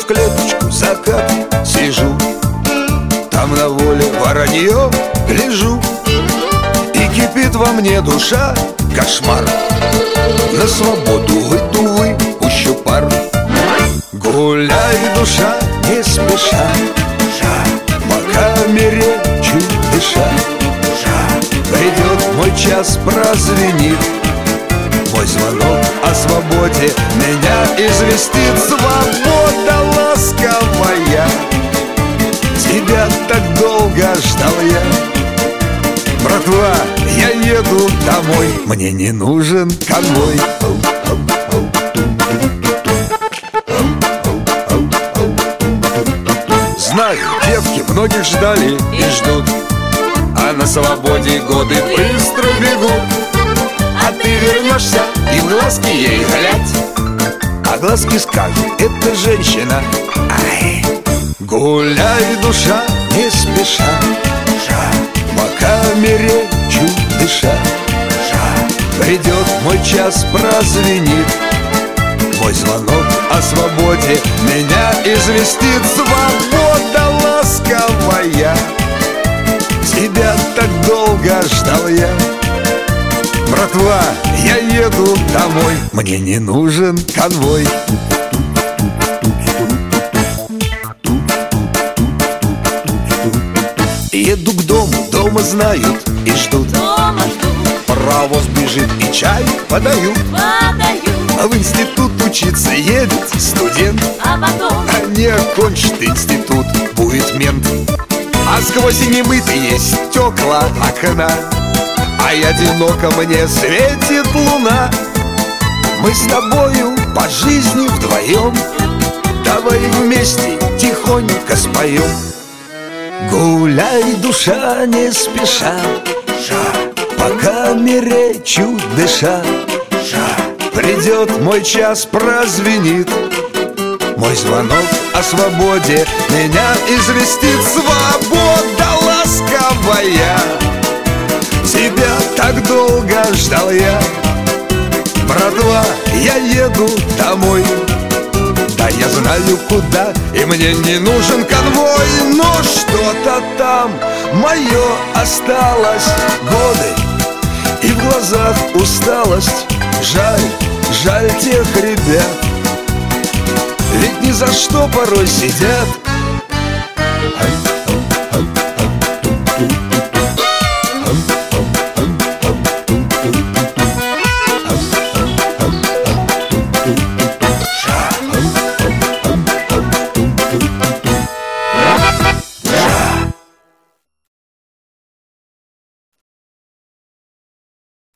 в клеточку закат сижу, там на воле воронье гляжу, и кипит во мне душа кошмар. На свободу выйду, выпущу пар. Гуляй, душа, не спеша, по камере чуть дыша. Придет мой час, прозвенит мой звонок о свободе, меня известит. Свобода ласковая, тебя так долго ждал я. Братва, я еду домой, мне не нужен конвой. Знаю, девки многих ждали и ждут, а на свободе годы быстро бегут. А ты вернешься и в глазки ей глядь, а глазки скажут: это женщина. Ай. Гуляй, душа, не спеша, по камере чуть дыша. Придет мой час, прозвенит мой звонок о свободе, меня известит. Свобода ласковая, тебя так долго ждал я. Братва, я еду домой, мне не нужен конвой. Еду к дому, дома знают и ждут. Паровоз бежит и чай подают. А в институт учиться едет студент, а потом не окончит институт, будет мент. А сквозь немытые стекла окна, ай, одиноко мне светит луна. Мы с тобою по жизни вдвоем, давай вместе тихонько споем. Гуляй, душа, не спеша, по камере чуть дыша. Придет мой час, прозвенит мой звонок о свободе, меня известит. Свобода ласковая, тебя так долго ждал я. Братва, я еду домой, да я знаю куда, и мне не нужен конвой. Но что-то там мое осталось, годы и в глазах усталость. Жаль, жаль тех ребят, ведь ни за что порой сидят